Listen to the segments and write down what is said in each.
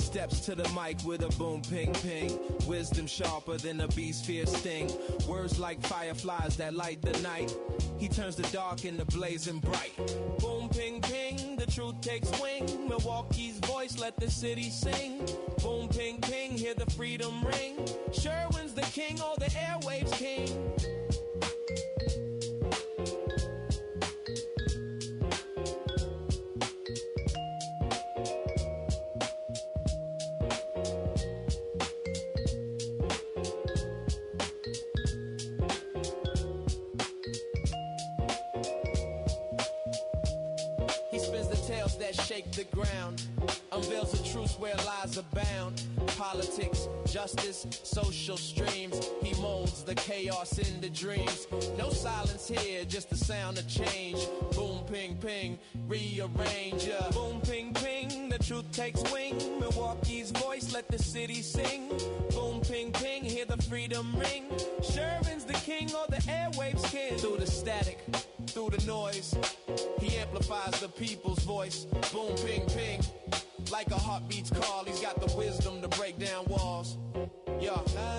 Steps to the mic with a boom, ping, ping. Wisdom sharper than a beast's fierce sting. Words like fireflies that light the night. He turns the dark into blazing bright. Boom, ping, ping, the truth takes wing. Milwaukee's voice, let the city sing. Boom, ping, ping, hear the freedom ring. Sherwin's the king, oh, the airwaves king. Shake the ground, unveils the truth where lies abound. Politics, justice, social streams. He molds the chaos into dreams. No silence here, just the sound of change. Boom, ping, ping, rearrange. Boom, ping, ping, the truth takes wing. Milwaukee's voice, let the city sing. Boom, ping, ping, hear the freedom ring. Sherwin's the king, or the airwaves king. Through the static, through the noise, he amplifies the people's voice. Boom, ping, ping, like a heartbeat's call. He's got the wisdom to break down walls. Yeah.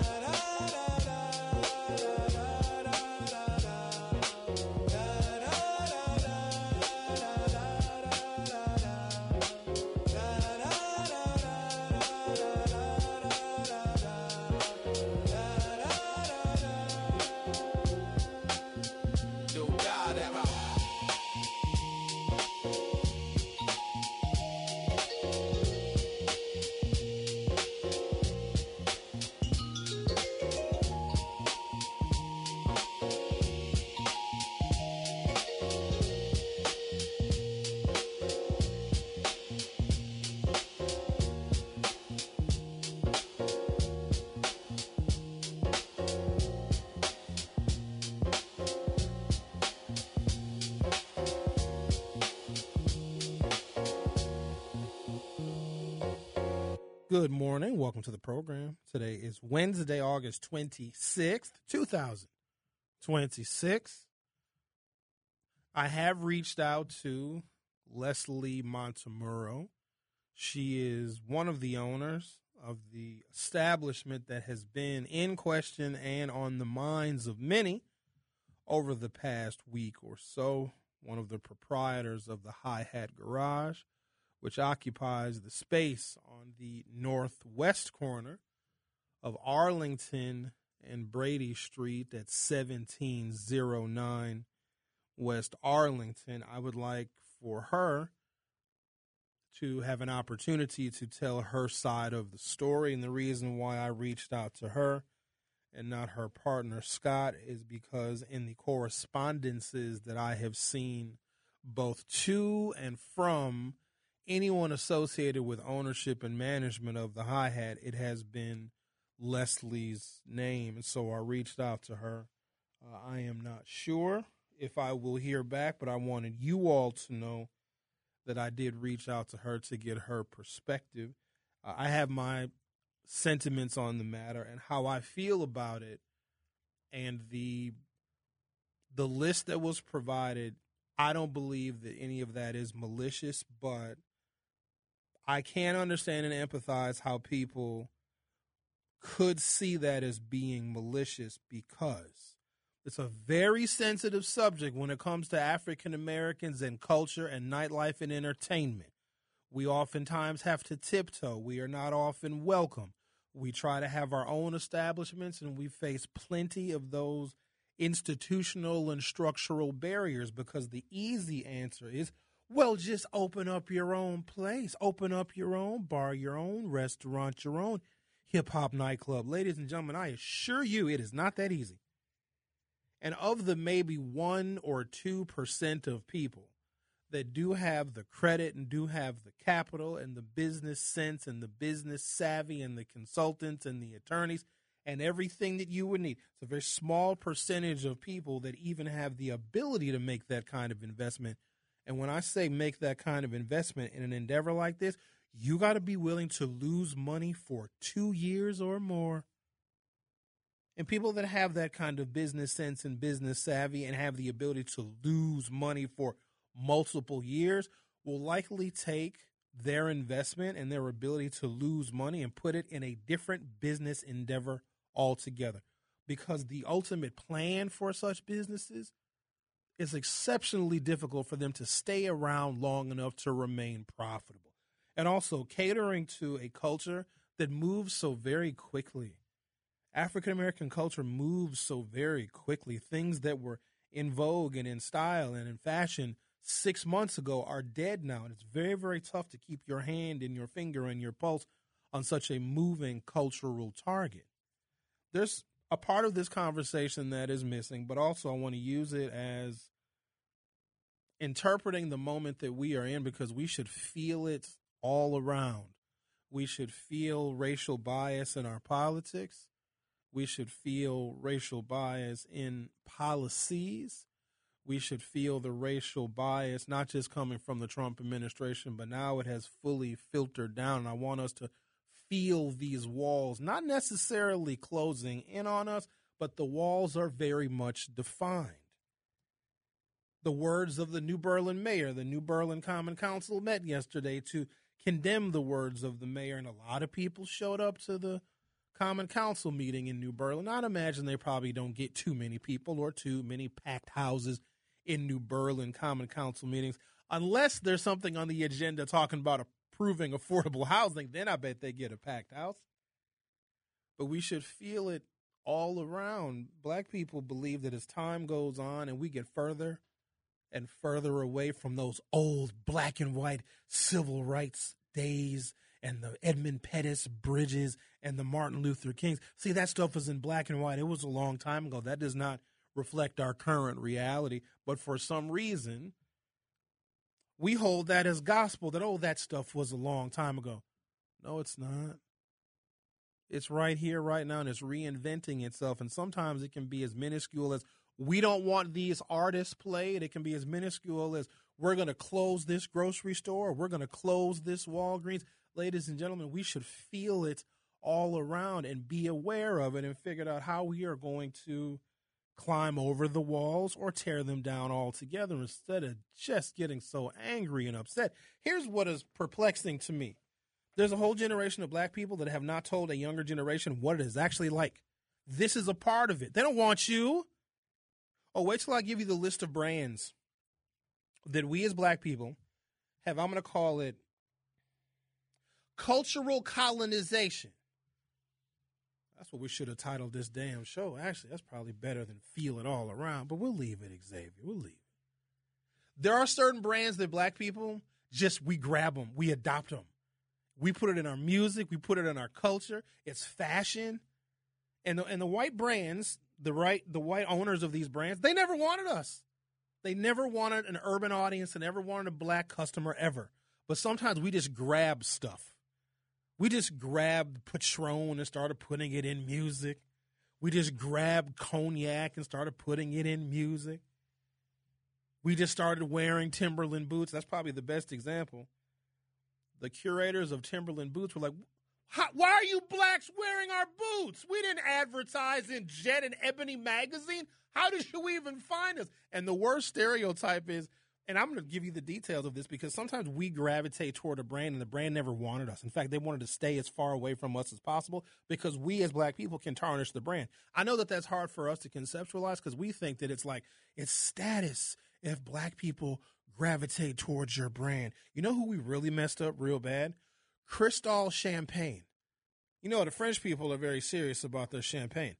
Good morning. Welcome to the program. Today is Wednesday, August 26th, 2026. I have reached out to Leslie Montemurro. She is one of the owners of the establishment that has been in question and on the minds of many over the past week or so. One of the proprietors of the Hi-Hat Garage, which occupies the space on the northwest corner of Arlington and Brady Street at 1709 West Arlington. I would like for her to have an opportunity to tell her side of the story. And the reason why I reached out to her and not her partner, Scott, is because in the correspondences that I have seen both to and from anyone associated with ownership and management of the Hi-Hat, it has been Leslie's name. And so I reached out to her. I am not sure if I will hear back, but I wanted you all to know that I did reach out to her to get her perspective. I have my sentiments on the matter and how I feel about it. And the list that was provided, I don't believe that any of that is malicious, but I can understand and empathize how people could see that as being malicious, because it's a very sensitive subject when it comes to African Americans and culture and nightlife and entertainment. We oftentimes have to tiptoe. We are not often welcome. We try to have our own establishments, and we face plenty of those institutional and structural barriers, because the easy answer is, well, just open up your own place, open up your own bar, your own restaurant, your own hip-hop nightclub. Ladies and gentlemen, I assure you it is not that easy. And of the maybe 1 or 2% of people that do have the credit and do have the capital and the business sense and the business savvy and the consultants and the attorneys and everything that you would need, it's a very small percentage of people that even have the ability to make that kind of investment. And when I say make that kind of investment in an endeavor like this, you got to be willing to lose money for 2 years or more. And people that have that kind of business sense and business savvy and have the ability to lose money for multiple years will likely take their investment and their ability to lose money and put it in a different business endeavor altogether. Because the ultimate plan for such businesses is exceptionally difficult for them to stay around long enough to remain profitable. And also catering to a culture that moves so very quickly. African American culture moves so very quickly. Things that were in vogue and in style and in fashion 6 months ago are dead now. And it's very, very tough to keep your hand and your finger and your pulse on such a moving cultural target. There's a part of this conversation that is missing, but also I want to use it as interpreting the moment that we are in, because we should feel it all around. We should feel racial bias in our politics. We should feel racial bias in policies. We should feel the racial bias, not just coming from the Trump administration, but now it has fully filtered down. And I want us to feel these walls, not necessarily closing in on us, but the walls are very much defined. The words of the New Berlin mayor, the New Berlin Common Council met yesterday to condemn the words of the mayor, and a lot of people showed up to the Common Council meeting in New Berlin. I'd imagine they probably don't get too many people or too many packed houses in New Berlin Common Council meetings, unless there's something on the agenda talking about approving affordable housing. Then I bet they get a packed house. But we should feel it all around. Black people believe that as time goes on and we get further and further away from those old black and white civil rights days and the Edmund Pettus bridges and the Martin Luther Kings. See, that stuff was in black and white. It was a long time ago. That does not reflect our current reality. But for some reason, we hold that as gospel, that, oh, that stuff was a long time ago. No, it's not. It's right here, right now, and it's reinventing itself. And sometimes it can be as minuscule as, we don't want these artists played. It can be as minuscule as, we're going to close this grocery store. We're going to close this Walgreens. Ladies and gentlemen, we should feel it all around and be aware of it and figure out how we are going to climb over the walls or tear them down altogether instead of just getting so angry and upset. Here's what is perplexing to me. There's a whole generation of black people that have not told a younger generation what it is actually like. This is a part of it. They don't want you. Oh, wait till I give you the list of brands that we as black people have, I'm going to call it cultural colonization. That's what we should have titled this damn show. Actually, that's probably better than feel it all around, but we'll leave it, Xavier. We'll leave it. There are certain brands that black people just, we grab them, we adopt them. We put it in our music, we put it in our culture. It's fashion. And the white brands, the white owners of these brands, they never wanted us. They never wanted an urban audience. They never wanted a black customer ever. But sometimes we just grab stuff. We just grabbed Patron and started putting it in music. We just grabbed cognac and started putting it in music. We just started wearing Timberland boots. That's probably the best example. The curators of Timberland boots were like, why are you blacks wearing our boots? We didn't advertise in Jet and Ebony magazine. How did you even find us? And the worst stereotype is, and I'm going to give you the details of this because sometimes we gravitate toward a brand and the brand never wanted us. In fact, they wanted to stay as far away from us as possible because we as black people can tarnish the brand. I know that that's hard for us to conceptualize because we think that it's like, it's status if black people gravitate towards your brand. You know who we really messed up real bad? Cristal Champagne. You know, the French people are very serious about their champagne.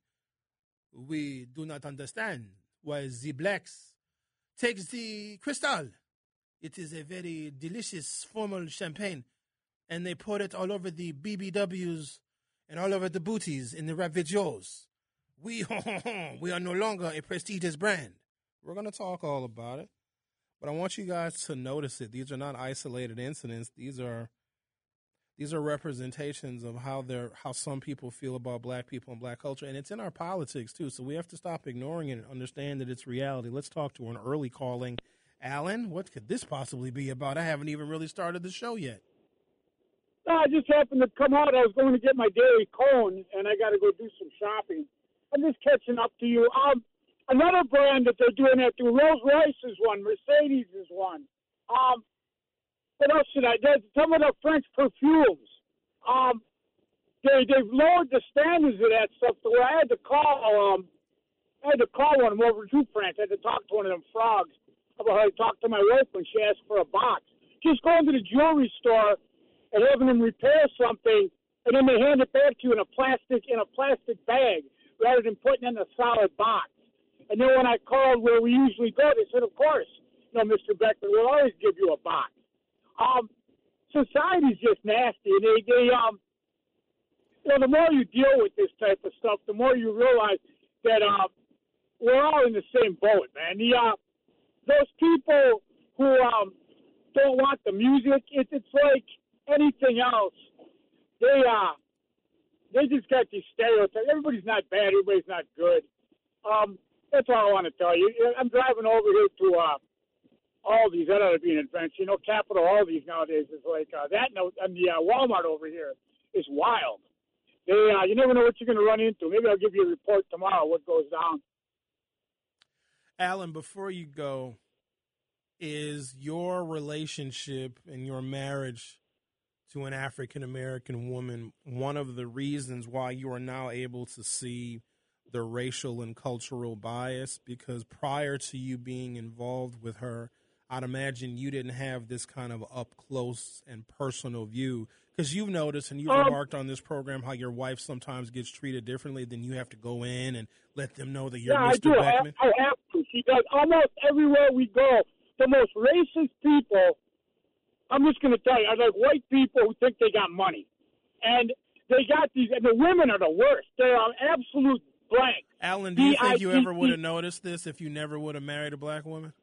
We do not understand why the blacks take the Cristal. It is a very delicious formal champagne, and they pour it all over the BBWs and all over the booties in the Ravagos. We are no longer a prestigious brand. We're going to talk all about it, but I want you guys to notice it. These are not isolated incidents. These are representations of how some people feel about black people and black culture, and it's in our politics too. So we have to stop ignoring it and understand that it's reality. Let's talk to an early calling. Alan, what could this possibly be about? I haven't even really started the show yet. I just happened to come out. I was going to get my daily cone, and I got to go do some shopping. I'm just catching up to you. Another brand that they're doing that through, Rolls-Royce is one, Mercedes is one. what else should I do? Some of the French perfumes. They've lowered the standards of that stuff to where I had to call one of them over to France. I had to talk to one of them frogs about how I talked to my wife when she asked for a box. Just going to the jewelry store and having them repair something, and then they hand it back to you in a plastic bag rather than putting it in a solid box. And then when I called where we usually go, they said, of course, Mr. Beckman, we'll always give you a box. Society's just nasty. And the more you deal with this type of stuff, the more you realize that we're all in the same boat, man. Those people who don't want the music, it's like anything else. They just got these stereotypes. Everybody's not bad. Everybody's not good. That's all I want to tell you. I'm driving over here to Aldi's. That ought to be an adventure. Capital Aldi's nowadays is like that. And the Walmart over here is wild. You never know what you're going to run into. Maybe I'll give you a report tomorrow what goes down. Alan, before you go, is your relationship and your marriage to an African-American woman one of the reasons why you are now able to see the racial and cultural bias? Because prior to you being involved with her, I'd imagine you didn't have this kind of up-close and personal view. Because you've noticed and you've remarked on this program how your wife sometimes gets treated differently, then you have to go in and let them know that you're Mr. Beckman. I have to. She does. Almost everywhere we go, the most racist people, I'm just going to tell you, are like white people who think they got money. And they got these, and the women are the worst. They're absolute blank. Alan, do you think you ever would have noticed this if you never would have married a black woman?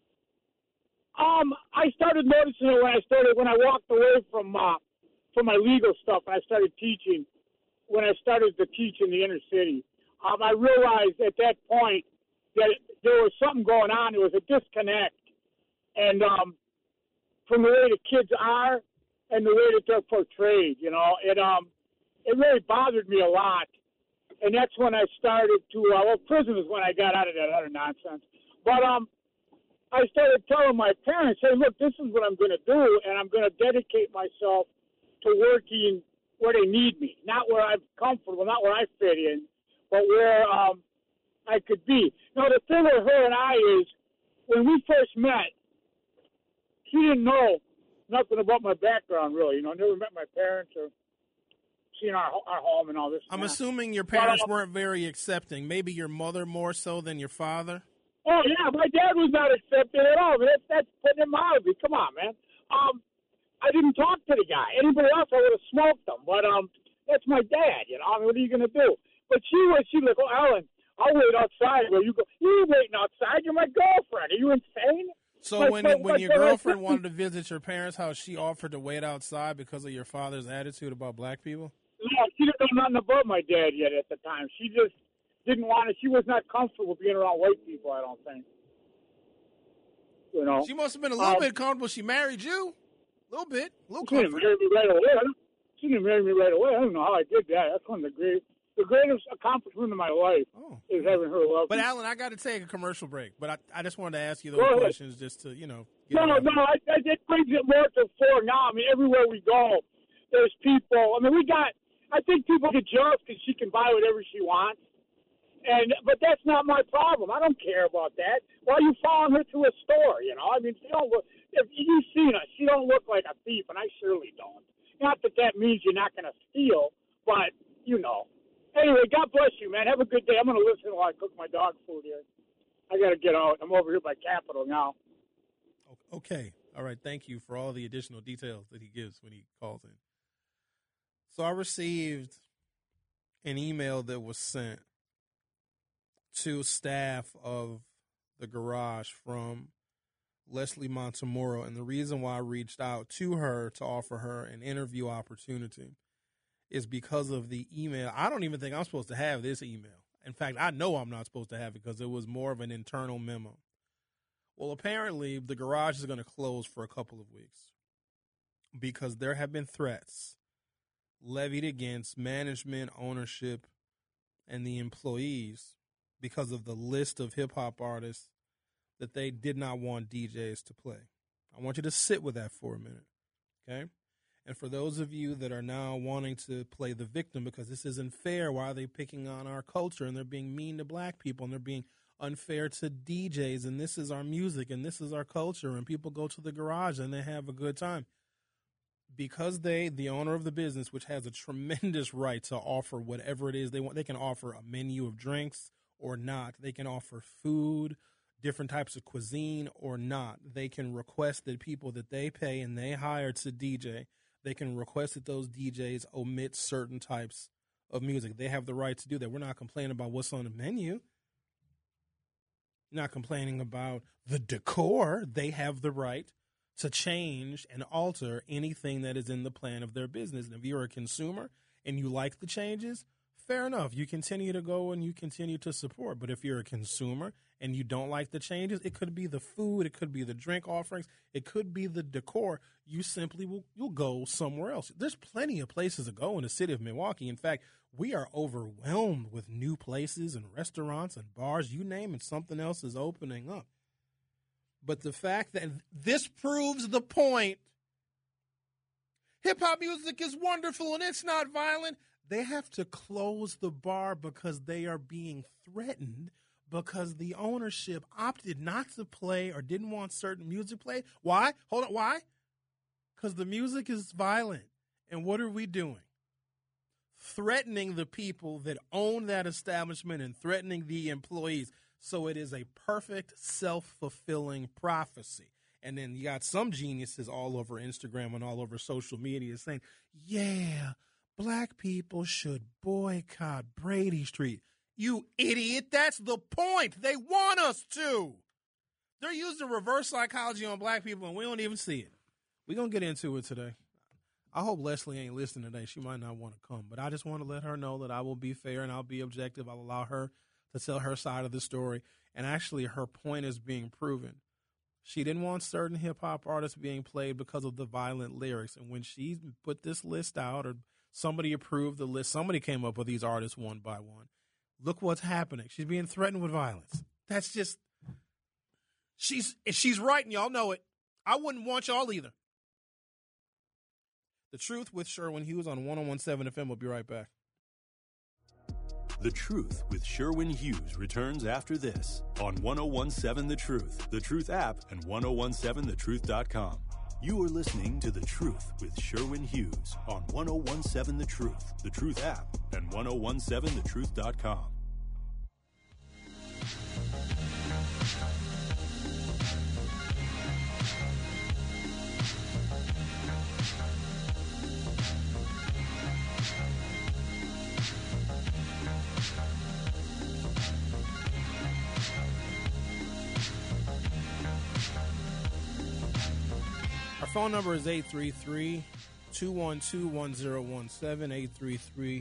I started noticing it when I walked away from my legal stuff and I started teaching, when I started to teach in the inner city. I realized at that point that there was something going on. There was a disconnect. And from the way the kids are and the way that they're portrayed, it really bothered me a lot. And that's when I started to, prison is when I got out of that other nonsense. But I started telling my parents, hey, look, this is what I'm going to do, and I'm going to dedicate myself to working where they need me, not where I'm comfortable, not where I fit in, but where I could be. Now, the thing with her and I is, when we first met, she didn't know nothing about my background, really. I never met my parents or seen our home and all this. I'm assuming your parents weren't very accepting. Maybe your mother more so than your father? Oh, yeah, my dad was not accepting at all. That's putting it mildly. Come on, man. I didn't talk to the guy. Anybody else, I would have smoked them. But that's my dad, what are you going to do? But she like, oh, Alan, I'll wait outside where you go. You ain't waiting outside. You're my girlfriend. Are you insane? So when your girlfriend wanted to visit your parents' house, she offered to wait outside because of your father's attitude about black people? No, she didn't know nothing about my dad yet at the time. She just didn't want to. She was not comfortable being around white people, I don't think. She must have been a little bit comfortable. She married you? A little bit. A little comfortable. She didn't marry me right away. I don't know how I did that. That's one of the greatest accomplishment of my life is having her love. But, Alan, I got to take a commercial break. But I just wanted to ask you those questions just to, No, it brings it more to the fore now. I mean, everywhere we go, there's people. I mean, I think people get jealous because she can buy whatever she wants. But that's not my problem. I don't care about that. Why are you following her to a store, I mean, she don't look, if you've seen her, she don't look like a thief, and I surely don't. Not that means you're not going to steal, but, Anyway, God bless you, man. Have a good day. I'm going to listen while I cook my dog food here. I got to get out. I'm over here by Capitol now. Okay. All right. Thank you for all the additional details that he gives when he calls in. So I received an email that was sent to staff of the garage from Leslie Montemoro, and the reason why I reached out to her to offer her an interview opportunity is because of the email. I don't even think I'm supposed to have this email. In fact, I know I'm not supposed to have it because it was more of an internal memo. Well, apparently the garage is going to close for a couple of weeks because there have been threats levied against management, ownership, and the employees because of the list of hip-hop artists that they did not want DJs to play. I want you to sit with that for a minute. okay? And for those of you that are now wanting to play the victim because this isn't fair, why are they picking on our culture and they're being mean to black people and they're being unfair to DJs and this is our music and this is our culture and people go to the garage and they have a good time. Because the owner of the business, which has a tremendous right to offer whatever it is they want, they can offer a menu of drinks or not. They can offer food, different types of cuisine or not. They can request that people that they pay and they hire to DJ, they can request that those DJs omit certain types of music. They have the right to do that. We're not complaining about what's on the menu. Not complaining about the decor. They have the right to change and alter anything that is in the plan of their business. And if you're a consumer and you like the changes, fair enough. You continue to go and you continue to support. But if you're a consumer and you don't like the changes, it could be the food, it could be the drink offerings, it could be the decor. You simply you'll go somewhere else. There's plenty of places to go in the city of Milwaukee. In fact, we are overwhelmed with new places and restaurants and bars. You name it, something else is opening up. But the fact that this proves the point, hip-hop music is wonderful and it's not violent. They have to close the bar because they are being threatened because the ownership opted not to play or didn't want certain music played. Why? Hold on. Why? Because the music is violent. And what are we doing? Threatening the people that own that establishment and threatening the employees. So it is a perfect self-fulfilling prophecy. And then you got some geniuses all over Instagram and all over social media saying, yeah, black people should boycott Brady Street. You idiot. That's the point. They want us to. They're using reverse psychology on black people, and we don't even see it. We're going to get into it today. I hope Leslie ain't listening today. She might not want to come, but I just want to let her know that I will be fair and I'll be objective. I'll allow her to tell her side of the story. And actually, her point is being proven. She didn't want certain hip-hop artists being played because of the violent lyrics. And when she put this list out or somebody approved the list, somebody came up with these artists one by one. Look what's happening. She's being threatened with violence. That's just – she's right, and y'all know it. I wouldn't want y'all either. The Truth with Sherwin Hughes on 101.7 FM. We'll be right back. The Truth with Sherwin Hughes returns after this on 101.7 The Truth app, and 1017thetruth.com. You are listening to The Truth with Sherwin Hughes on 101.7 The Truth app, and 1017thetruth.com. Our phone number is 833-212-1017,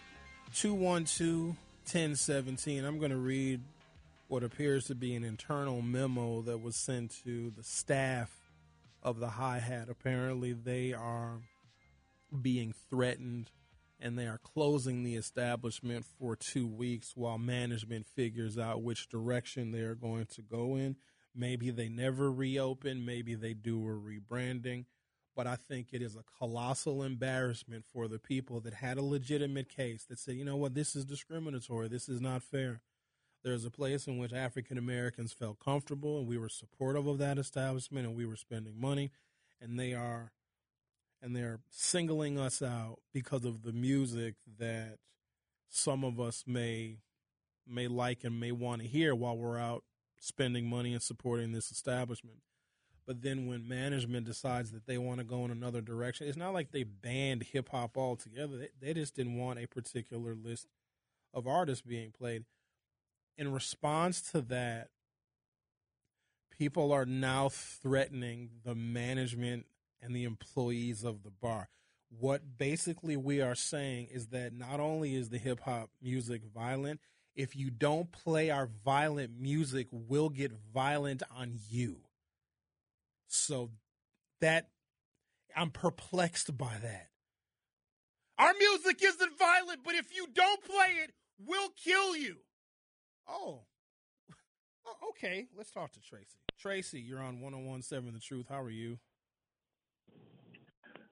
833-212-1017. I'm going to read what appears to be an internal memo that was sent to the staff of the Hi-Hat. Apparently, they are being threatened, and they are closing the establishment for 2 weeks while management figures out which direction they are going to go in. Maybe they never reopen. Maybe they do a rebranding. But I think it is a colossal embarrassment for the people that had a legitimate case that said, you know what, this is discriminatory. This is not fair. There's a place in which African Americans felt comfortable, and we were supportive of that establishment, and we were spending money. And they're singling us out because of the music that some of us may like and may want to hear while we're out spending money and supporting this establishment. But then when management decides that they want to go in another direction, it's not like they banned hip-hop altogether. They just didn't want a particular list of artists being played. In response to that, people are now threatening the management and the employees of the bar. What basically we are saying is that not only is the hip-hop music violent, if you don't play our violent music, we'll get violent on you. So that, I'm perplexed by that. Our music isn't violent, but if you don't play it, we'll kill you. Oh, okay. Let's talk to Tracy. Tracy, you're on 101.7 The Truth. How are you?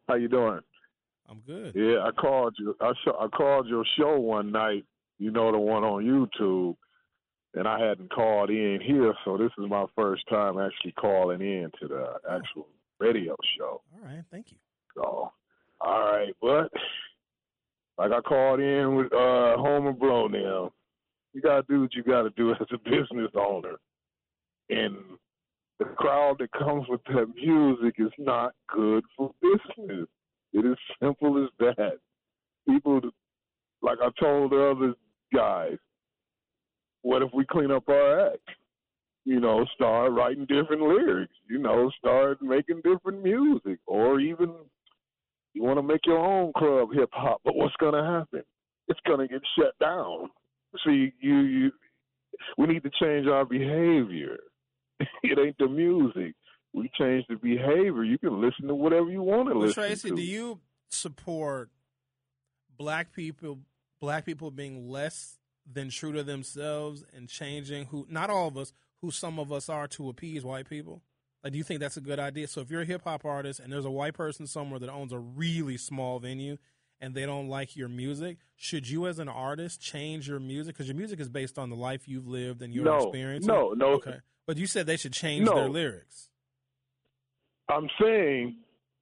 How you doing? I'm good. Yeah, I called you. I called your show one night. You know, the one on YouTube, and I hadn't called in here, so this is my first time actually calling in to the actual radio show. All right, thank you. So, all right, but like I called in with Homer Blow now. You gotta do what you gotta do as a business owner, and the crowd that comes with that music is not good for business. It is simple as that. People, like I told the other guys, what if we clean up our act? You know, start writing different lyrics. You know, start making different music, or even you want to make your own club hip hop. But what's going to happen? It's going to get shut down. See, we need to change our behavior. It ain't the music. We change the behavior. You can listen to whatever you want to listen Tracy, to. do you support black people being less than true to themselves and changing who, not all of us, who some of us are to appease white people? Like, do you think that's a good idea? So if you're a hip-hop artist and there's a white person somewhere that owns a really small venue and they don't like your music, should you as an artist change your music? Because your music is based on the life you've lived and your experience. No. Okay. But you said they should change their lyrics. I'm saying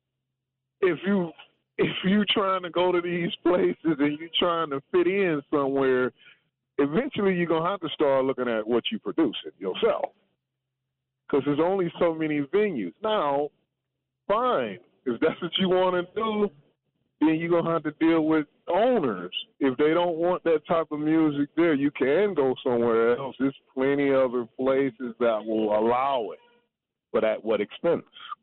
if you trying to go to these places and you trying to fit in somewhere, eventually you're going to have to start looking at what you producing yourself. Because there's only so many venues. Now, fine. If that's what you want to do, then you're going to have to deal with owners. If they don't want that type of music there, you can go somewhere else. There's plenty of other places that will allow it. But at what expense?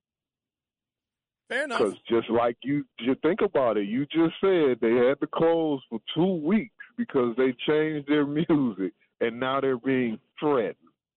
Fair enough. Because just like you think about it, you just said they had to close for 2 weeks because they changed their music, and now they're being threatened.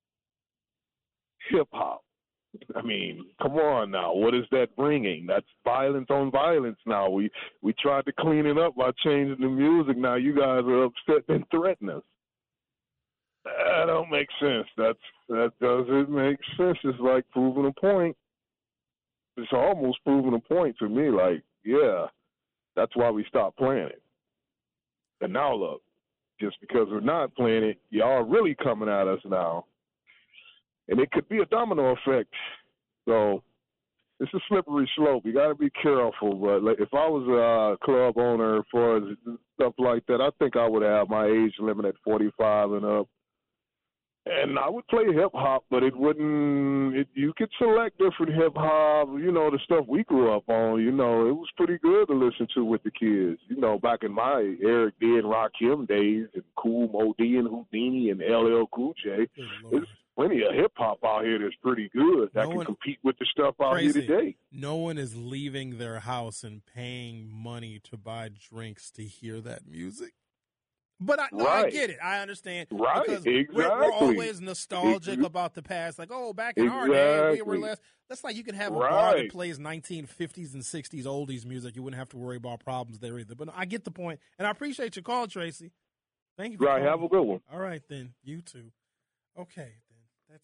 Hip-hop. I mean, come on now. What is that bringing? That's violence on violence now. We tried to clean it up by changing the music. Now you guys are upset and threaten us. That don't make sense. That doesn't make sense. It's like proving a point. It's almost proving a point to me. Like, yeah, that's why we stopped playing it. And now look, just because we're not playing it, y'all are really coming at us now. And it could be a domino effect. So it's a slippery slope. You got to be careful. But like, if I was a club owner as far as stuff like that, I think I would have my age limit at 45 and up. And I would play hip-hop, but it wouldn't – you could select different hip-hop, you know, the stuff we grew up on. You know, it was pretty good to listen to with the kids. You know, back in my Eric D. and Rakim days and Kool Moe Dee and Houdini and LL Cool J, there's plenty of hip-hop out here that's pretty good that can compete with the stuff out here today. No one is leaving their house and paying money to buy drinks to hear that music. But I get it. I understand. Right, because exactly. We're always nostalgic about the past. Like, oh, back in our day, we were less. That's like you can have a bar that plays 1950s and 60s oldies music. You wouldn't have to worry about problems there either. But I get the point, and I appreciate your call, Tracy. Thank you for calling. Have a good one. All right, then. You too. Okay, then.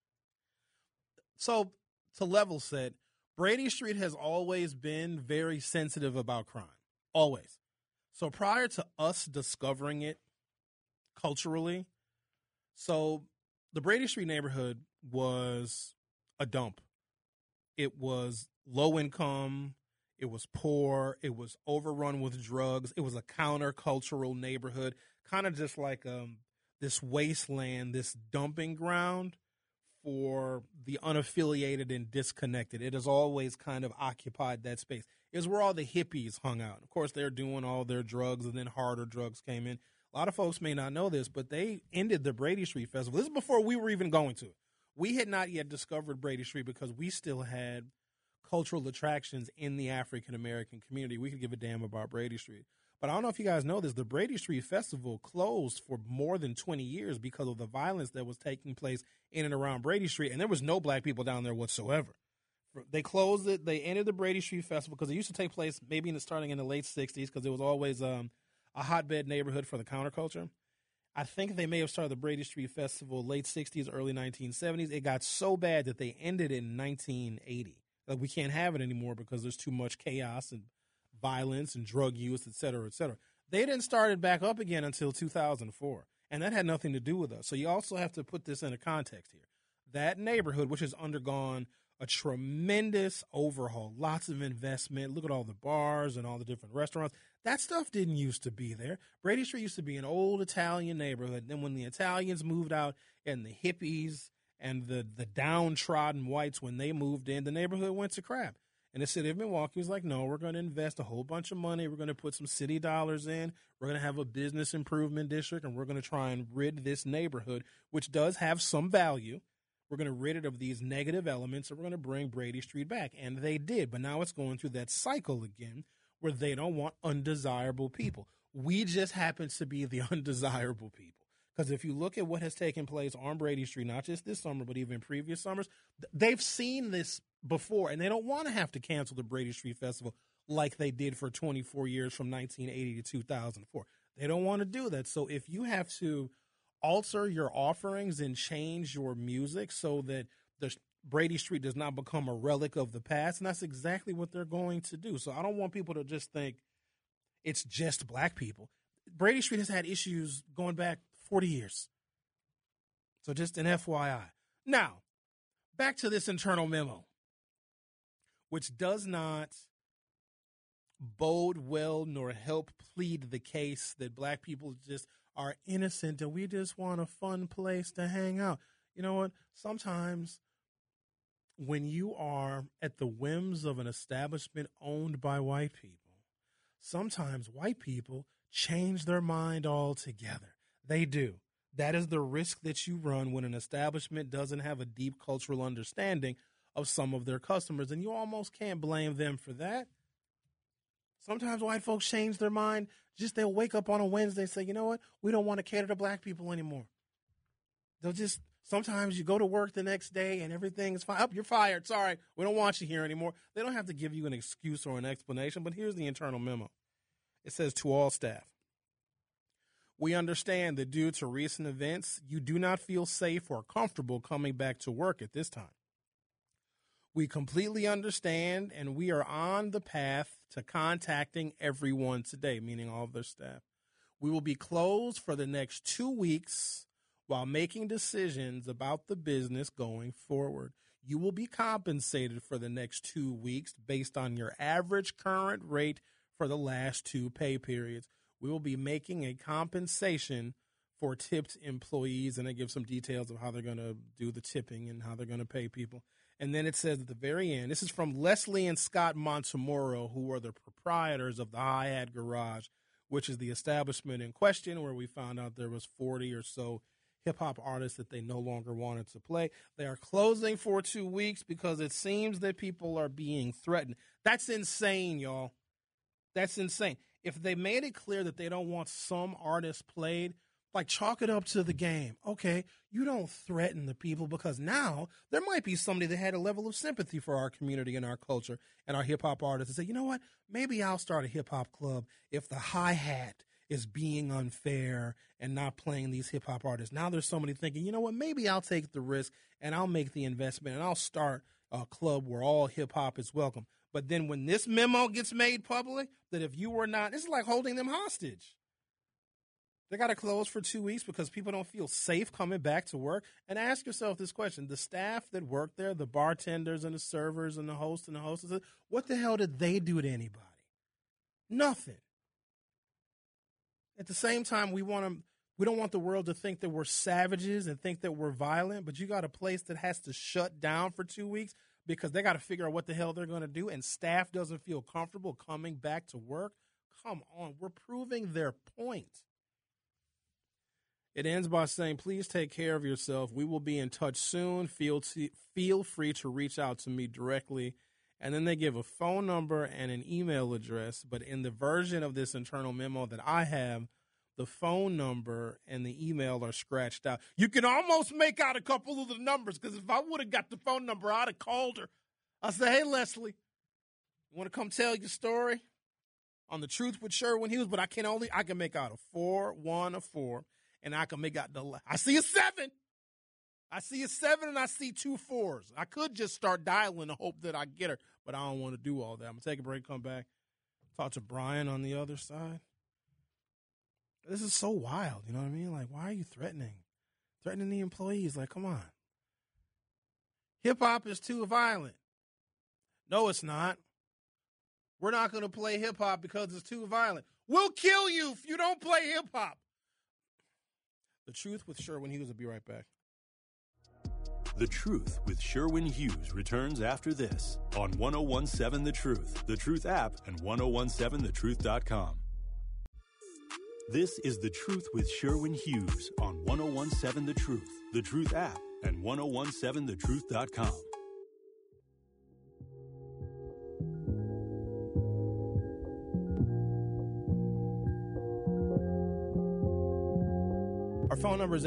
So, to level set, Brady Street has always been very sensitive about crime. Always. So prior to us discovering it culturally, so the Brady Street neighborhood was a dump. It was low income. It was poor. It was overrun with drugs. It was a countercultural neighborhood, kind of just like this wasteland, this dumping ground for the unaffiliated and disconnected. It has always kind of occupied that space. Is where all the hippies hung out. Of course, they're doing all their drugs, and then harder drugs came in. A lot of folks may not know this, but they ended the Brady Street Festival. This is before we were even going to it. We had not yet discovered Brady Street because we still had cultural attractions in the African-American community. We could give a damn about Brady Street. But I don't know if you guys know this. The Brady Street Festival closed for more than 20 years because of the violence that was taking place in and around Brady Street, and there was no black people down there whatsoever. They closed it. They ended the Brady Street Festival because it used to take place maybe starting in the late 60s because it was always a hotbed neighborhood for the counterculture. I think they may have started the Brady Street Festival late 60s, early 1970s. It got so bad that they ended in 1980. Like, we can't have it anymore because there's too much chaos and violence and drug use, et cetera, et cetera. They didn't start it back up again until 2004, and that had nothing to do with us. So you also have to put this into context here. That neighborhood, which has undergone a tremendous overhaul, lots of investment. Look at all the bars and all the different restaurants. That stuff didn't used to be there. Brady Street used to be an old Italian neighborhood. Then when the Italians moved out and the hippies and the downtrodden whites, when they moved in, the neighborhood went to crap. And the city of Milwaukee was like, no, we're going to invest a whole bunch of money. We're going to put some city dollars in. We're going to have a business improvement district, and we're going to try and rid this neighborhood, which does have some value. We're going to rid it of these negative elements, and we're going to bring Brady Street back. And they did. But now it's going through that cycle again where they don't want undesirable people. We just happen to be the undesirable people. Because if you look at what has taken place on Brady Street, not just this summer, but even previous summers, they've seen this before, and they don't want to have to cancel the Brady Street Festival like they did for 24 years from 1980 to 2004. They don't want to do that. So if you have to alter your offerings and change your music so that the Brady Street does not become a relic of the past, and that's exactly what they're going to do. So I don't want people to just think it's just black people. Brady Street has had issues going back 40 years. So just an FYI. Now, back to this internal memo, which does not bode well nor help plead the case that black people just are innocent and we just want a fun place to hang out. You know what? Sometimes when you are at the whims of an establishment owned by white people, sometimes white people change their mind altogether. They do. That is the risk that you run when an establishment doesn't have a deep cultural understanding of some of their customers, and you almost can't blame them for that. Sometimes white folks change their mind. Just they'll wake up on a Wednesday and say, you know what? We don't want to cater to black people anymore. They'll just, sometimes you go to work the next day and everything is fine. Oh, you're fired. Sorry. We don't want you here anymore. They don't have to give you an excuse or an explanation, but here's the internal memo. It says, to all staff, we understand that due to recent events, you do not feel safe or comfortable coming back to work at this time. We completely understand, and we are on the path to contacting everyone today, meaning all of their staff. We will be closed for the next 2 weeks while making decisions about the business going forward. You will be compensated for the next 2 weeks based on your average current rate for the last 2 pay periods. We will be making a compensation for tipped employees, and I give some details of how they're going to do the tipping and how they're going to pay people. And then it says at the very end, this is from Leslie and Scott Montemoro, who are the proprietors of the Hi-Hat Garage, which is the establishment in question where we found out there was 40 or so hip-hop artists that they no longer wanted to play. They are closing for 2 weeks because it seems that people are being threatened. That's insane, y'all. That's insane. If they made it clear that they don't want some artists played, like chalk it up to the game. Okay, you don't threaten the people because now there might be somebody that had a level of sympathy for our community and our culture and our hip-hop artists and say, you know what, maybe I'll start a hip-hop club if the hi-hat is being unfair and not playing these hip-hop artists. Now there's somebody thinking, you know what, maybe I'll take the risk and I'll make the investment and I'll start a club where all hip-hop is welcome. But then when this memo gets made public, that if you were not, this is like holding them hostage. They got to close for 2 weeks because people don't feel safe coming back to work. And ask yourself this question. The staff that work there, the bartenders and the servers and the hosts and the hostesses, what the hell did they do to anybody? Nothing. At the same time, we don't want the world to think that we're savages and think that we're violent, but you got a place that has to shut down for 2 weeks because they got to figure out what the hell they're going to do, and staff doesn't feel comfortable coming back to work. Come on, we're proving their point. It ends by saying, please take care of yourself. We will be in touch soon. Feel free to reach out to me directly. And then they give a phone number and an email address. But in the version of this internal memo that I have, the phone number and the email are scratched out. You can almost make out a couple of the numbers because if I would have got the phone number, I'd have called her. I said, hey, Leslie, you want to come tell your story on The Truth with Sherwin Hughes? But I can make out a 4, 1, a 4. And I can make out I see a 7. I see a 7 and I see 2 4s. I could just start dialing and hope that I get her, but I don't want to do all that. I'm going to take a break, come back, talk to Brian on the other side. This is so wild, you know what I mean? Like, why are you threatening the employees? Like, come on. Hip-hop is too violent. No, it's not. We're not going to play hip-hop because it's too violent. We'll kill you if you don't play hip-hop. The Truth with Sherwin Hughes will be right back. The Truth with Sherwin Hughes returns after this on 1017 The Truth app, and 1017thetruth.com. This is The Truth with Sherwin Hughes on 1017 The Truth app, and 1017thetruth.com. Our phone number is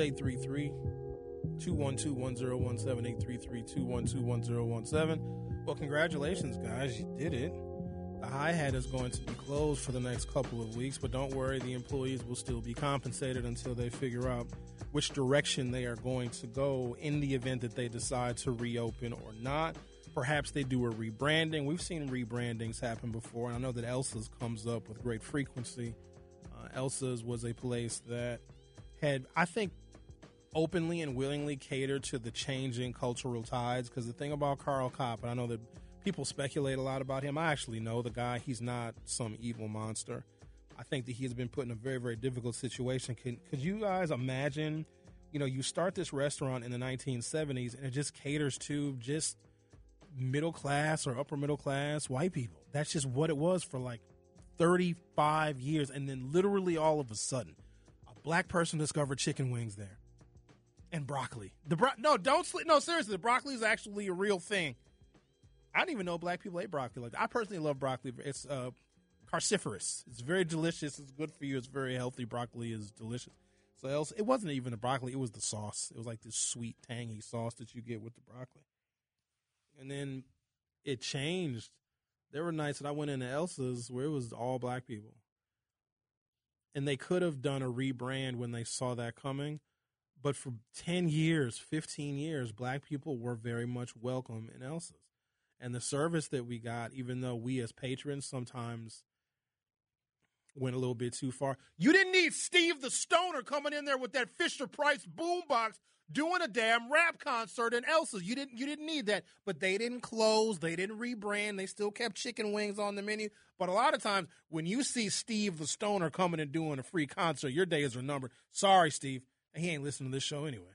833-212-1017, 833-212-1017. Well, congratulations, guys. You did it. The hi-hat is going to be closed for the next couple of weeks, but don't worry, the employees will still be compensated until they figure out which direction they are going to go in the event that they decide to reopen or not. Perhaps they do a rebranding. We've seen rebrandings happen before, and I know that Elsa's comes up with great frequency. Elsa's was a place that had, I think, openly and willingly catered to the changing cultural tides, because the thing about Carl Kopp, and I know that people speculate a lot about him. I actually know the guy. He's not some evil monster. I think that he's been put in a very, very difficult situation. Could you guys imagine, you start this restaurant in the 1970s and it just caters to just middle class or upper middle class white people. That's just what it was for like 35 years. And then literally all of a sudden, a black person discovered chicken wings there and broccoli. Seriously, the broccoli is actually a real thing. I didn't even know black people ate broccoli like that. I personally love broccoli. It's carciferous. It's very delicious. It's good for you. It's very healthy. Broccoli is delicious. So it wasn't even the broccoli. It was the sauce. It was like this sweet, tangy sauce that you get with the broccoli. And then it changed. There were nights that I went into Elsa's where it was all black people. And they could have done a rebrand when they saw that coming. But for 10 years, 15 years, black people were very much welcome in Elsa's. And the service that we got, even though we as patrons sometimes went a little bit too far. You didn't need Steve the Stoner coming in there with that Fisher-Price boombox doing a damn rap concert in Elsa's. You didn't need that. But they didn't close. They didn't rebrand. They still kept chicken wings on the menu. But a lot of times when you see Steve the Stoner coming and doing a free concert, your days are numbered. Sorry, Steve. He ain't listening to this show anyway.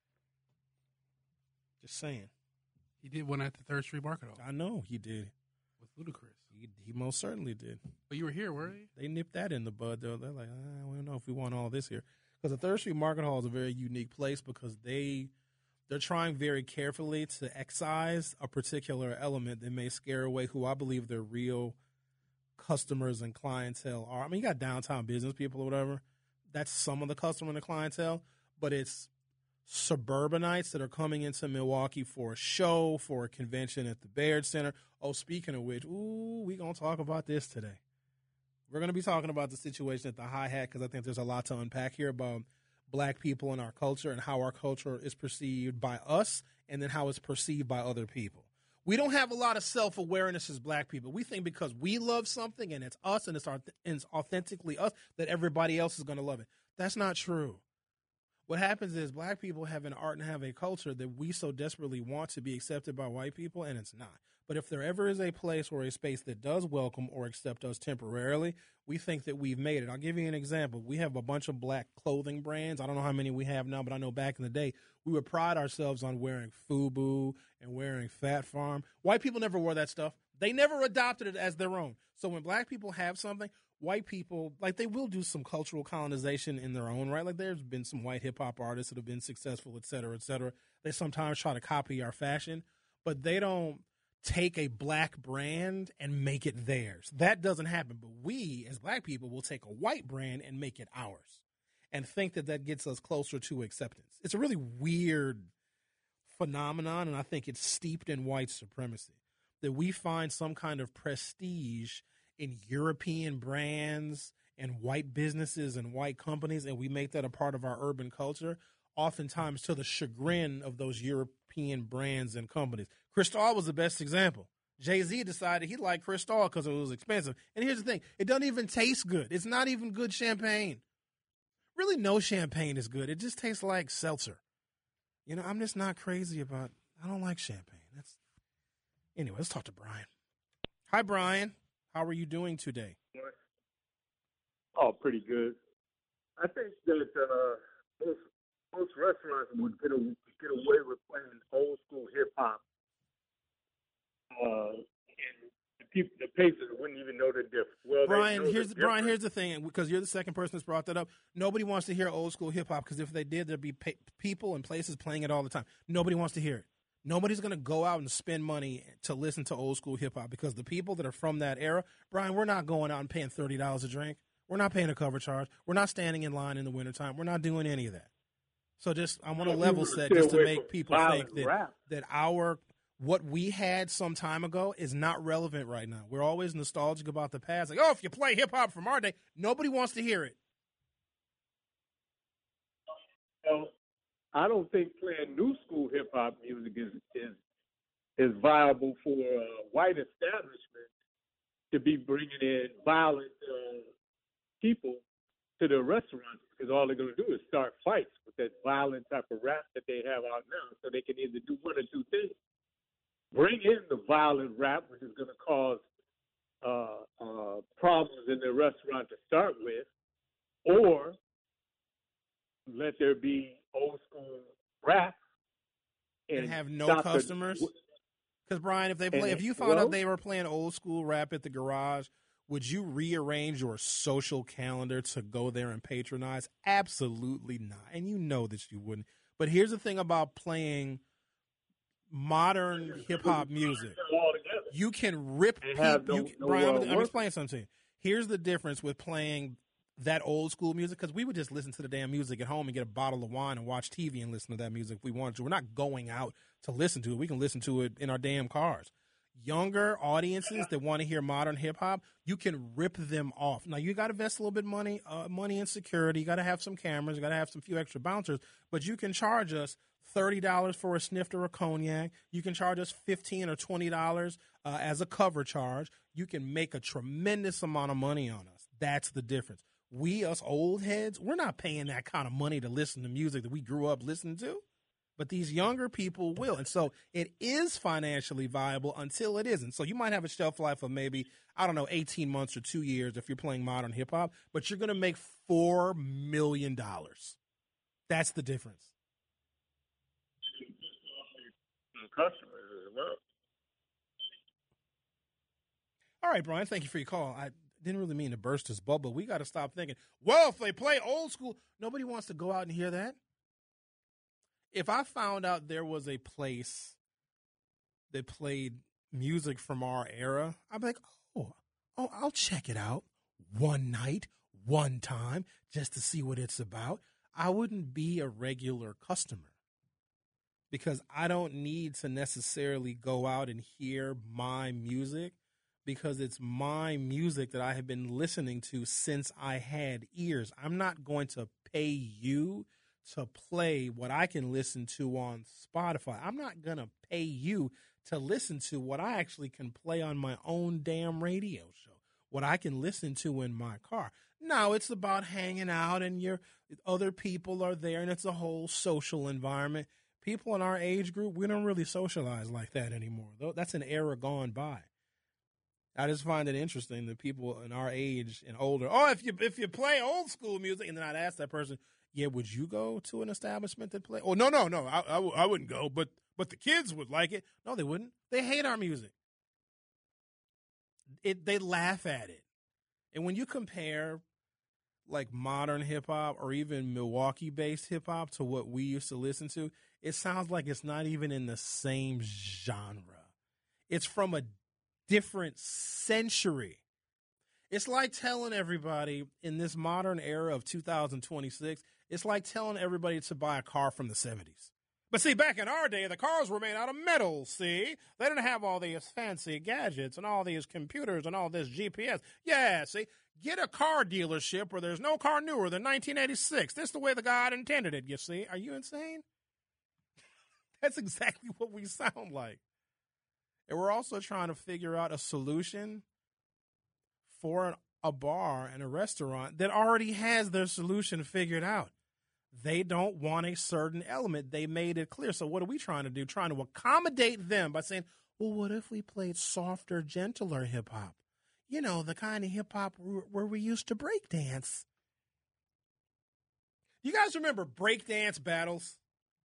Just saying. He did one at the 3rd Street Market Hall. I know he did. With Ludacris. He most certainly did. But you were here, weren't you? They nipped that in the bud, though. They're like, we don't know if we want all this here. Because the 3rd Street Market Hall is a very unique place because they're trying very carefully to excise a particular element that may scare away who I believe their real customers and clientele are. I mean, you got downtown business people or whatever. That's some of the customer and the clientele. But it's suburbanites that are coming into Milwaukee for a show, for a convention at the Baird Center. Oh, speaking of which, we're going to talk about this today. We're going to be talking about the situation at the Hi-Hat because I think there's a lot to unpack here about black people and our culture and how our culture is perceived by us and then how it's perceived by other people. We don't have a lot of self-awareness as black people. We think because we love something and it's us and it's authentically us that everybody else is going to love it. That's not true. What happens is black people have an art and have a culture that we so desperately want to be accepted by white people, and it's not. But if there ever is a place or a space that does welcome or accept us temporarily, we think that we've made it. I'll give you an example. We have a bunch of black clothing brands. I don't know how many we have now, but I know back in the day, we would pride ourselves on wearing FUBU and wearing Fat Farm. White people never wore that stuff. They never adopted it as their own. So when black people have something, white people, like, they will do some cultural colonization in their own right. Like, there's been some white hip-hop artists that have been successful, et cetera, et cetera. They sometimes try to copy our fashion, but they don't take a black brand and make it theirs. That doesn't happen. But we, as black people, will take a white brand and make it ours and think that that gets us closer to acceptance. It's a really weird phenomenon, and I think it's steeped in white supremacy, that we find some kind of prestige in European brands and white businesses and white companies, and we make that a part of our urban culture. oftentimes to the chagrin of those European brands and companies. Cristal was the best example. Jay-Z decided he liked Cristal because it was expensive. And here's the thing. It doesn't even taste good. It's not even good champagne. Really, no champagne is good. It just tastes like seltzer. You know, I'm just not crazy about – I don't like champagne. Anyway, let's talk to Brian. Hi, Brian. How are you doing today? Oh, pretty good. I think that most restaurants would get away with playing old school hip hop, and the patrons wouldn't even know the difference. Well, Brian, here's the thing, because you're the second person that's brought that up. Nobody wants to hear old school hip hop because if they did, there'd be people and places playing it all the time. Nobody wants to hear it. Nobody's going to go out and spend money to listen to old school hip hop because the people that are from that era, Brian, we're not going out and paying $30 a drink. We're not paying a cover charge. We're not standing in line in the wintertime. We're not doing any of that. So I want to level set just to make people think that what we had some time ago is not relevant right now. We're always nostalgic about the past. Like, if you play hip hop from our day, nobody wants to hear it. Well, I don't think playing new school hip hop music is viable for a white establishment to be bringing in violent people to the restaurants, because all they're going to do is start fights with that violent type of rap that they have out now. So they can either do one or two things: bring in the violent rap, which is going to cause problems in the restaurant to start with, or let there be old school rap and have no customers. Because Brian, if you found out they were playing old school rap at the garage, would you rearrange your social calendar to go there and patronize? Absolutely not. And you know that you wouldn't. But here's the thing about playing modern hip hop music. You can rip people. Brian, I'm explaining something to you. Here's the difference with playing that old school music, because we would just listen to the damn music at home and get a bottle of wine and watch TV and listen to that music if we wanted to. We're not going out to listen to it. We can listen to it in our damn cars. Younger audiences that want to hear modern hip hop, you can rip them off. Now you got to invest a little bit of money in security. You got to have some cameras. You got to have some few extra bouncers. But you can charge us $30 for a sniff or a cognac. You can charge us $15 or $20 as a cover charge. You can make a tremendous amount of money on us. That's the difference. We, us old heads, we're not paying that kind of money to listen to music that we grew up listening to. But these younger people will. And so it is financially viable until it isn't. So you might have a shelf life of maybe, 18 months or 2 years if you're playing modern hip hop, but you're going to make $4 million. That's the difference. Customers as well. All right, Brian, thank you for your call. I didn't really mean to burst his bubble. We got to stop thinking, well, if they play old school, nobody wants to go out and hear that. If I found out there was a place that played music from our era, I'd be like, oh, I'll check it out one night, one time, just to see what it's about. I wouldn't be a regular customer because I don't need to necessarily go out and hear my music, because it's my music that I have been listening to since I had ears. I'm not going to pay you to play what I can listen to on Spotify. I'm not going to pay you to listen to what I actually can play on my own damn radio show, what I can listen to in my car. No, it's about hanging out and your other people are there and it's a whole social environment. People in our age group, we don't really socialize like that anymore. That's an era gone by. I just find it interesting that people in our age and older, if you play old school music, and then I'd ask that person, yeah, would you go to an establishment that play? Oh, no, I wouldn't go, but the kids would like it. No, they wouldn't. They hate our music. They laugh at it. And when you compare like modern hip hop or even Milwaukee based hip hop to what we used to listen to, it sounds like it's not even in the same genre. It's from a different century. It's like telling everybody in this modern era of 2026, it's like telling everybody to buy a car from the 70s. But see, back in our day, the cars were made out of metal, see? They didn't have all these fancy gadgets and all these computers and all this GPS. Yeah, see? Get a car dealership where there's no car newer than 1986. This is the way the God intended it, you see? Are you insane? That's exactly what we sound like. And we're also trying to figure out a solution for a bar and a restaurant that already has their solution figured out. They don't want a certain element. They made it clear. So what are we trying to do? Trying to accommodate them by saying, well, what if we played softer, gentler hip-hop? You know, the kind of hip-hop where we used to break dance. You guys remember breakdance battles?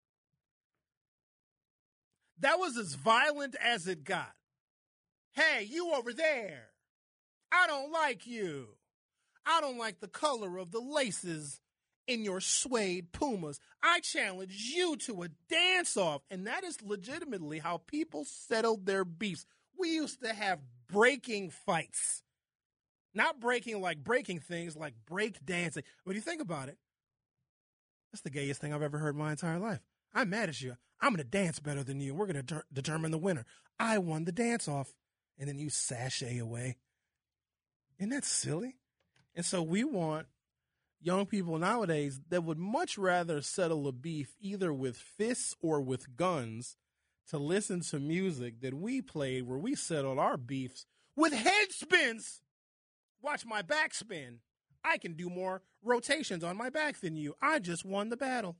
That was as violent as it got. Hey, you over there. I don't like you. I don't like the color of the laces in your suede Pumas. I challenge you to a dance-off. And that is legitimately how people settled their beefs. We used to have breaking fights. Not breaking like breaking things, like break dancing. When you think about it, that's the gayest thing I've ever heard in my entire life. I'm mad at you. I'm going to dance better than you. We're going to determine the winner. I won the dance-off. And then you sashay away. Isn't that silly? And so we want young people nowadays that would much rather settle a beef either with fists or with guns to listen to music that we played where we settled our beefs with head spins. Watch my back spin. I can do more rotations on my back than you. I just won the battle.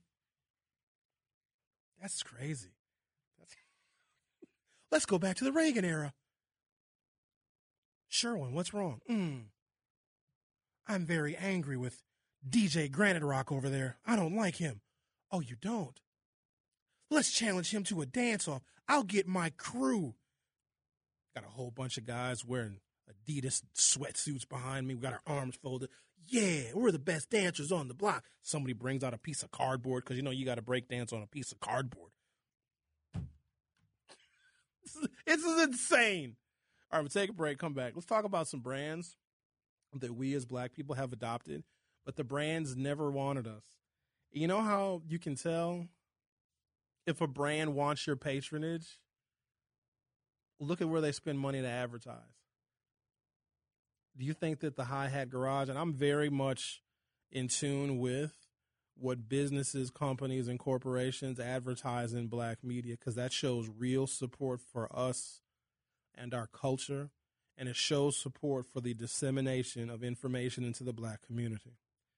That's crazy. Let's go back to the Reagan era. Sherwin, what's wrong? I'm very angry with DJ Granite Rock over there. I don't like him. Oh, you don't? Let's challenge him to a dance-off. I'll get my crew. Got a whole bunch of guys wearing Adidas sweatsuits behind me. We got our arms folded. Yeah, we're the best dancers on the block. Somebody brings out a piece of cardboard because, you know, you got to break dance on a piece of cardboard. This is insane. All right, we'll take a break, come back. Let's talk about some brands that we as black people have adopted, but the brands never wanted us. You know how you can tell if a brand wants your patronage? Look at where they spend money to advertise. Do you think that the Hi-Hat Garage, and I'm very much in tune with what businesses, companies, and corporations advertise in black media, because that shows real support for us and our culture, and it shows support for the dissemination of information into the black community.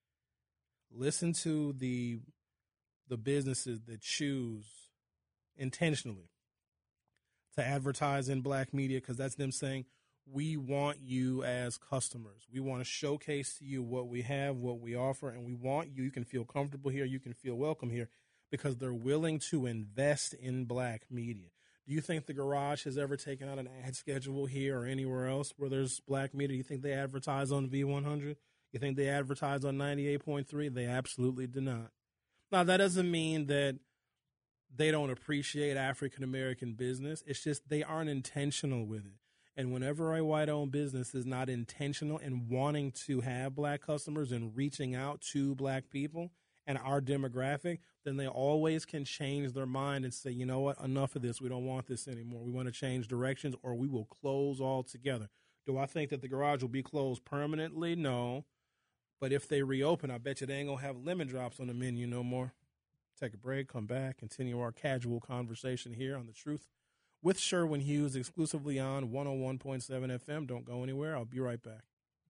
Listen to the businesses that choose intentionally to advertise in black media, because that's them saying, we want you as customers. We want to showcase to you what we have, what we offer, and we want you. You can feel comfortable here. You can feel welcome here, because they're willing to invest in black media. Do you think the Garage has ever taken out an ad schedule here or anywhere else where there's black media? You think they advertise on V100? You think they advertise on 98.3? They absolutely do not. Now, that doesn't mean that they don't appreciate African-American business. It's just they aren't intentional with it. And whenever a white-owned business is not intentional in wanting to have black customers and reaching out to black people and our demographic, then they always can change their mind and say, you know what, enough of this. We don't want this anymore. We want to change directions, or we will close altogether. Do I think that the Garage will be closed permanently? No. But if they reopen, I bet you they ain't going to have lemon drops on the menu no more. Take a break, come back, continue our casual conversation here on The Truth with Sherwin Hughes, exclusively on 101.7 FM. Don't go anywhere. I'll be right back.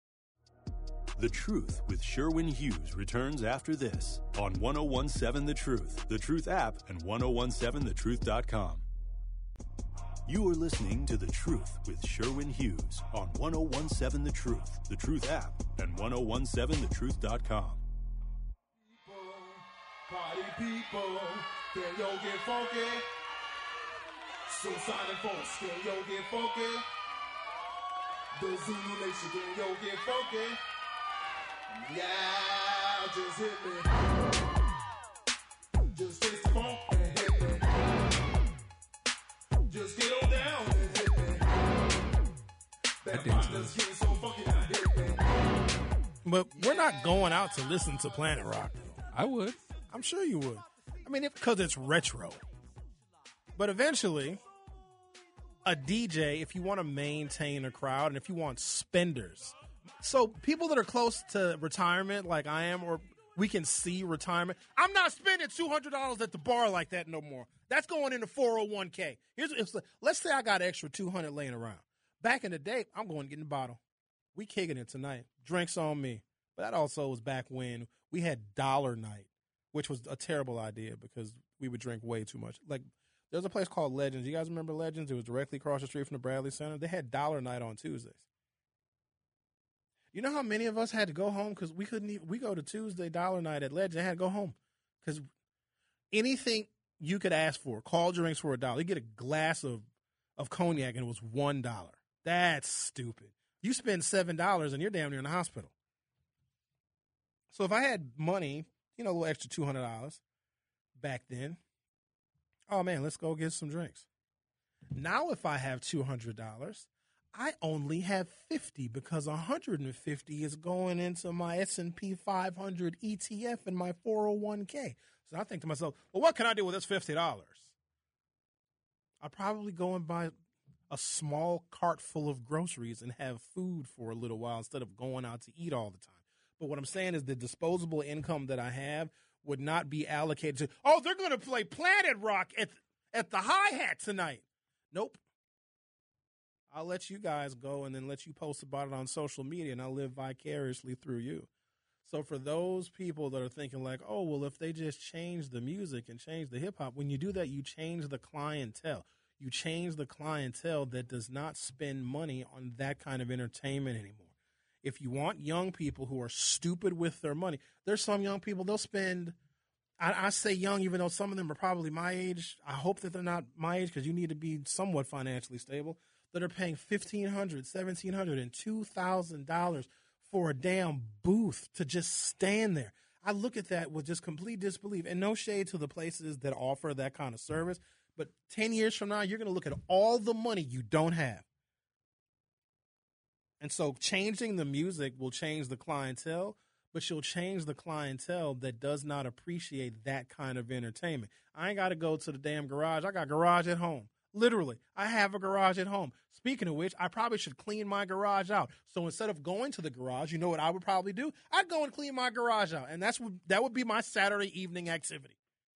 The Truth with Sherwin Hughes returns after this on 101.7 The Truth app, and 101.7thetruth.com. You are listening to The Truth with Sherwin Hughes on 101.7 The Truth app, and 101.7thetruth.com. Party people, can yo get funky? So Sonic folks, can yo get funky? The Zulu Nation, can yo get funky? Yeah, just hit me. Just taste the funk and hit me. Just get on down and hit me. That partner's getting so funky now, hit me. But we're not going out to listen to Planet Rock. I would. I'm sure you would. I mean, because it's retro. But eventually, a DJ, if you want to maintain a crowd and if you want spenders, so people that are close to retirement like I am, or we can see retirement, I'm not spending $200 at the bar like that no more. That's going into 401k. Let's say I got extra $200 laying around. Back in the day, I'm going to get in the bottle. We kicking it tonight. Drinks on me. But that also was back when we had dollar night, which was a terrible idea because we would drink way too much. Like, there's a place called Legends. You guys remember Legends? It was directly across the street from the Bradley Center. They had dollar night on Tuesdays. You know how many of us had to go home because we couldn't even, we go to Tuesday dollar night at Legends. I had to go home because anything you could ask for, call drinks for $1. You get a glass of cognac and it was $1. That's stupid. You spend $7 and you're damn near in the hospital. So if I had money, a little extra $200 back then, oh man, let's go get some drinks. Now if I have $200, I only have $50 because $150 is going into my S&P 500 ETF and my 401k. So I think to myself, well, what can I do with this $50? I'll probably go and buy a small cart full of groceries and have food for a little while instead of going out to eat all the time. But what I'm saying is the disposable income that I have would not be allocated to, oh, they're going to play Planet Rock at the hi-hat tonight. Nope. I'll let you guys go and then let you post about it on social media, and I'll live vicariously through you. So for those people that are thinking like, oh, well, if they just change the music and change the hip-hop, when you do that, you change the clientele. You change the clientele that does not spend money on that kind of entertainment anymore. If you want young people who are stupid with their money, there's some young people, they'll spend, I say young, even though some of them are probably my age. I hope that they're not my age because you need to be somewhat financially stable, that are paying $1,500, $1,700, and $2,000 for a damn booth to just stand there. I look at that with just complete disbelief, and no shade to the places that offer that kind of service. But 10 years from now, you're going to look at all the money you don't have. And so changing the music will change the clientele, but you'll change the clientele that does not appreciate that kind of entertainment. I ain't got to go to the damn garage. I got a garage at home. Literally, I have a garage at home. Speaking of which, I probably should clean my garage out. So instead of going to the garage, you know what I would probably do? I'd go and clean my garage out. And that would be my Saturday evening activity.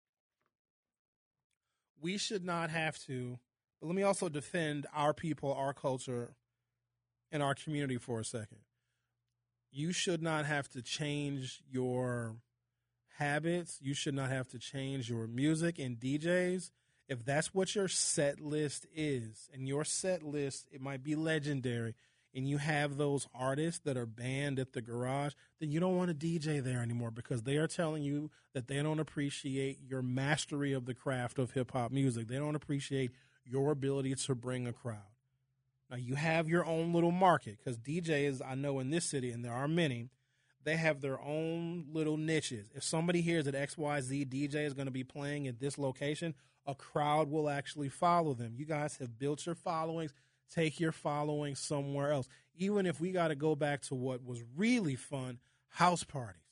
We should not have to, but let me also defend our people, our culture, and our community for a second. You should not have to change your habits. You should not have to change your music and DJs. If that's what your set list is, and your set list, it might be legendary, and you have those artists that are banned at the garage, then you don't want to DJ there anymore because they are telling you that they don't appreciate your mastery of the craft of hip-hop music. They don't appreciate your ability to bring a crowd. Now, you have your own little market because DJs, I know in this city, and there are many, they have their own little niches. If somebody hears that XYZ DJ is going to be playing at this location, a crowd will actually follow them. You guys have built your followings. Take your following somewhere else. Even if we got to go back to what was really fun, house parties.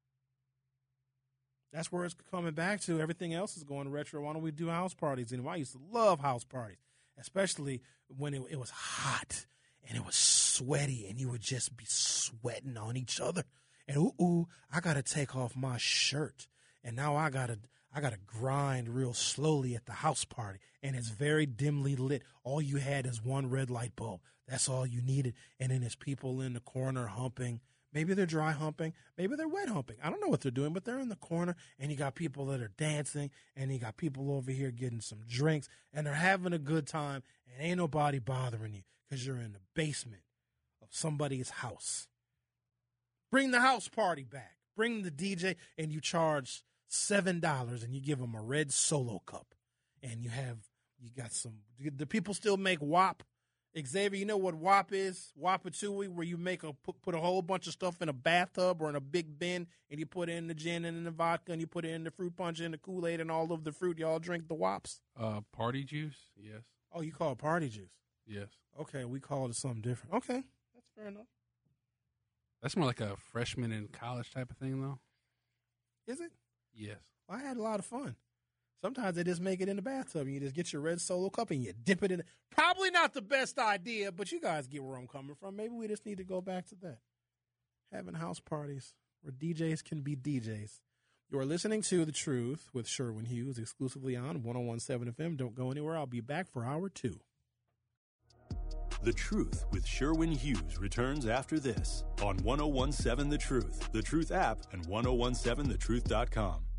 That's where it's coming back to. Everything else is going retro. Why don't we do house parties anymore? I used to love house parties, especially when it was hot and it was sweaty and you would just be sweating on each other. And, I got to take off my shirt. And now I got to grind real slowly at the house party, and it's very dimly lit. All you had is one red light bulb. That's all you needed. And then there's people in the corner humping. Maybe they're dry humping. Maybe they're wet humping. I don't know what they're doing, but they're in the corner, and you got people that are dancing, and you got people over here getting some drinks, and they're having a good time, and ain't nobody bothering you because you're in the basement of somebody's house. Bring the house party back. Bring the DJ, and you charge $7 and you give them a red Solo cup, and you got some. Do people still make WAP? Xavier, you know what WAP is? Wapatui, where you make put a whole bunch of stuff in a bathtub or in a big bin, and you put in the gin and in the vodka, and you put in the fruit punch and the Kool-Aid and all of the fruit. Y'all drink the WAPs? Party juice, yes. Oh, you call it party juice? Yes. Okay, we call it something different. Okay, that's fair enough. That's more like a freshman in college type of thing, though. Is it? Yes. Well, I had a lot of fun. Sometimes they just make it in the bathtub. You just get your red Solo cup and you dip it in. Probably not the best idea, but you guys get where I'm coming from. Maybe we just need to go back to that. Having house parties where DJs can be DJs. You are listening to The Truth with Sherwin Hughes exclusively on 101.7 FM. Don't go anywhere. I'll be back for hour 2. The Truth with Sherwin Hughes returns after this on 101.7 The Truth, The Truth app, and 101.7thetruth.com.